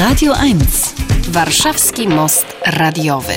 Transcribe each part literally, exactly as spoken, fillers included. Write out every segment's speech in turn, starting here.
Radio eins. Warszawski Most Radiowy.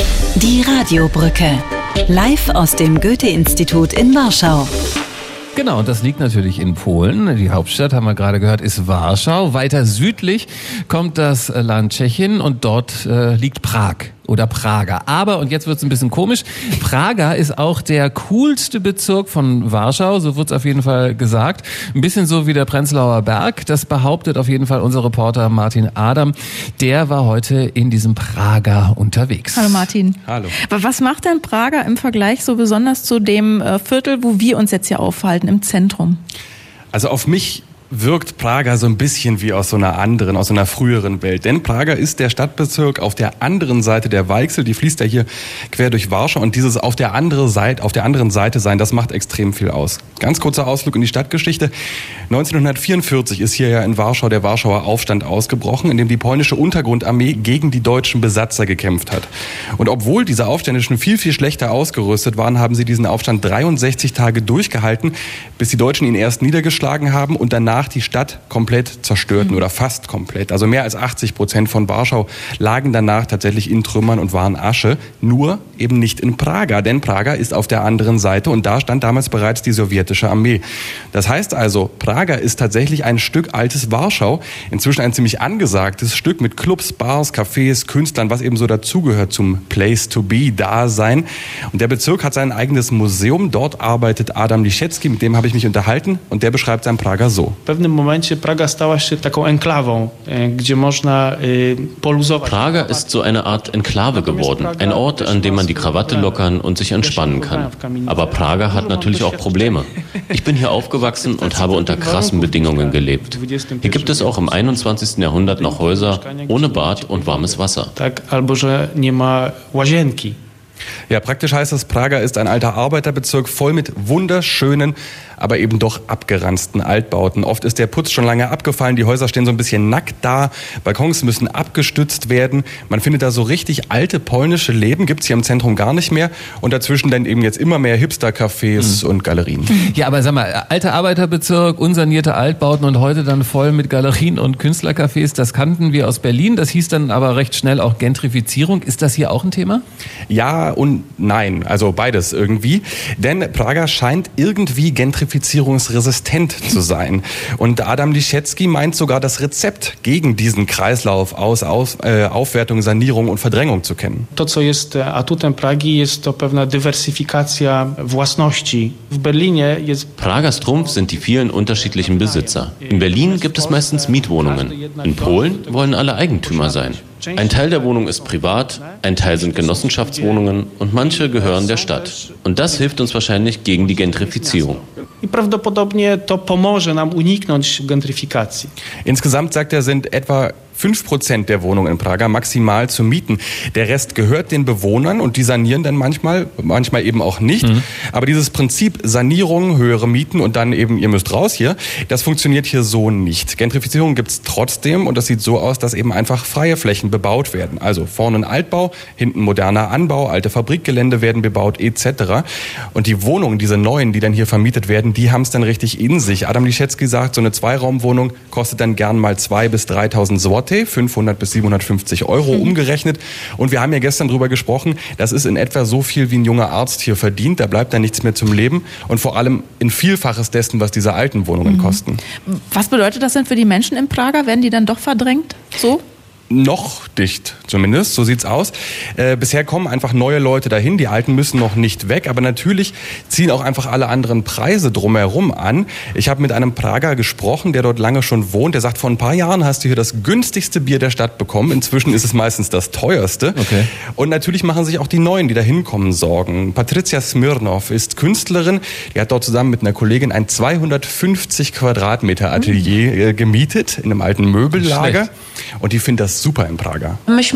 Die Radiobrücke. Live aus dem Goethe-Institut in Warschau. Genau, und das liegt natürlich in Polen. Die Hauptstadt, haben wir gerade gehört, ist Warschau. Weiter südlich kommt das Land Tschechien und dort äh, liegt Prag oder Praga. Aber, und jetzt wird's ein bisschen komisch, Praga ist auch der coolste Bezirk von Warschau, so wird's auf jeden Fall gesagt. Ein bisschen so wie der Prenzlauer Berg, das behauptet auf jeden Fall unser Reporter Martin Adam. Der war heute in diesem Praga unterwegs. Hallo Martin. Hallo. Was macht denn Praga im Vergleich so besonders zu dem Viertel, wo wir uns jetzt hier aufhalten, im Zentrum? Also auf mich wirkt Praga so ein bisschen wie aus so einer anderen, aus so einer früheren Welt. Denn Praga ist der Stadtbezirk auf der anderen Seite der Weichsel. Die fließt ja hier quer durch Warschau. Und dieses auf der andere Seite, auf der anderen Seite sein, das macht extrem viel aus. Ganz kurzer Ausflug in die Stadtgeschichte. neunzehnhundertvierundvierzig ist hier ja in Warschau der Warschauer Aufstand ausgebrochen, in dem die polnische Untergrundarmee gegen die deutschen Besatzer gekämpft hat. Und obwohl diese Aufständischen viel, viel schlechter ausgerüstet waren, haben sie diesen Aufstand dreiundsechzig Tage durchgehalten, bis die Deutschen ihn erst niedergeschlagen haben und danach die Stadt komplett zerstörten oder fast komplett. Also mehr als achtzig Prozent von Warschau lagen danach tatsächlich in Trümmern und waren Asche. Nur eben nicht in Praga, denn Praga ist auf der anderen Seite und da stand damals bereits die sowjetische Armee. Das heißt also, Praga ist tatsächlich ein Stück altes Warschau, inzwischen ein ziemlich angesagtes Stück mit Clubs, Bars, Cafés, Künstlern, was eben so dazugehört zum Place-to-be-Dasein. Und der Bezirk hat sein eigenes Museum. Dort arbeitet Adam Liszewski, mit dem habe ich mich unterhalten und der beschreibt sein Praga so. W pewnym momencie Praga stała się taką enklawą, gdzie można poluzować. Praga ist so eine Art Enklave geworden, ein Ort, an dem man die Krawatte lockern und sich entspannen kann. Aber Praga hat natürlich auch Probleme. Ich bin hier aufgewachsen und habe unter krassen Bedingungen gelebt. Hier gibt es auch im einundzwanzigsten Jahrhundert noch Häuser ohne Bad und warmes Wasser. Tak, albo że nie ma łazienki. Ja, praktisch heißt es, Praga ist ein alter Arbeiterbezirk voll mit wunderschönen, aber eben doch abgeranzten Altbauten. Oft ist der Putz schon lange abgefallen, die Häuser stehen so ein bisschen nackt da, Balkons müssen abgestützt werden. Man findet da so richtig alte polnische Läden, gibt's hier im Zentrum gar nicht mehr. Und dazwischen dann eben jetzt immer mehr Hipster-Cafés mhm. und Galerien. Ja, aber sag mal, alter Arbeiterbezirk, unsanierte Altbauten und heute dann voll mit Galerien und Künstlercafés, das kannten wir aus Berlin. Das hieß dann aber recht schnell auch Gentrifizierung. Ist das hier auch ein Thema? Ja und nein, also beides irgendwie. Denn Praga scheint irgendwie gentrifizierungsresistent zu sein. Und Adam Liszewski meint sogar, das Rezept gegen diesen Kreislauf aus, aus äh, Aufwertung, Sanierung und Verdrängung zu kennen. To, co jest atutem Pragi, jest to pewna dywersyfikacja własności. W Berlinie jest... Pragas Trumpf sind die vielen unterschiedlichen Besitzer. In Berlin gibt es meistens Mietwohnungen. In Polen wollen alle Eigentümer sein. Ein Teil der Wohnung ist privat, ein Teil sind Genossenschaftswohnungen und manche gehören der Stadt. Und das hilft uns wahrscheinlich gegen die Gentrifizierung. I prawdopodobnie to pomoże nam uniknąć gentryfikacji. Insgesamt, sagt er, sind etwa fünf Prozent der Wohnungen in Praga maximal zu mieten. Der Rest gehört den Bewohnern und die sanieren dann manchmal, manchmal eben auch nicht. Mhm. Aber dieses Prinzip Sanierung, höhere Mieten und dann eben, ihr müsst raus hier, das funktioniert hier so nicht. Gentrifizierung gibt's trotzdem und das sieht so aus, dass eben einfach freie Flächen bebaut werden. Also vorne ein Altbau, hinten moderner Anbau, alte Fabrikgelände werden bebaut et cetera. Und die Wohnungen, diese neuen, die dann hier vermietet werden, die haben es dann richtig in sich. Adam Liszewski sagt, so eine Zweiraumwohnung kostet dann gern mal zweitausend bis dreitausend Zloty, fünfhundert bis siebenhundertfünfzig Euro mhm. umgerechnet. Und wir haben ja gestern drüber gesprochen, das ist in etwa so viel, wie ein junger Arzt hier verdient. Da bleibt dann nichts mehr zum Leben und vor allem ein Vielfaches dessen, was diese alten Wohnungen mhm. kosten. Was bedeutet das denn für die Menschen in Praga? Werden die dann doch verdrängt? So? Noch dicht zumindest, so sieht's aus. Äh, bisher kommen einfach neue Leute dahin, die Alten müssen noch nicht weg, aber natürlich ziehen auch einfach alle anderen Preise drumherum an. Ich habe mit einem Prager gesprochen, der dort lange schon wohnt, der sagt, vor ein paar Jahren hast du hier das günstigste Bier der Stadt bekommen, inzwischen ist es meistens das teuerste. Okay. Und natürlich machen sich auch die Neuen, die da hinkommen, Sorgen. Patricia Smirnov ist Künstlerin, die hat dort zusammen mit einer Kollegin ein zweihundertfünfzig Quadratmeter Atelier äh, gemietet in einem alten Möbellager und die findet das super in Praga.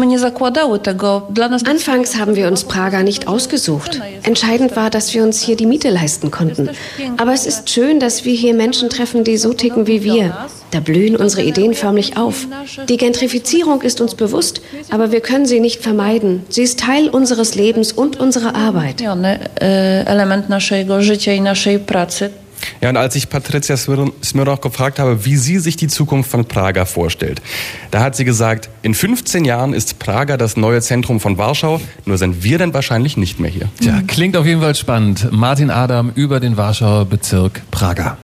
Anfangs haben wir uns Praga nicht ausgesucht. Entscheidend war, dass wir uns hier die Miete leisten konnten. Aber es ist schön, dass wir hier Menschen treffen, die so ticken wie wir. Da blühen unsere Ideen förmlich auf. Die Gentrifizierung ist uns bewusst, aber wir können sie nicht vermeiden. Sie ist Teil unseres Lebens und unserer Arbeit. Element naszego życia i naszej pracy. Ja, und als ich Patricia Smirnoch gefragt habe, wie sie sich die Zukunft von Praga vorstellt, da hat sie gesagt, in fünfzehn Jahren ist Praga das neue Zentrum von Warschau, nur sind wir dann wahrscheinlich nicht mehr hier. Tja, klingt auf jeden Fall spannend. Martin Adam über den Warschauer Bezirk Praga.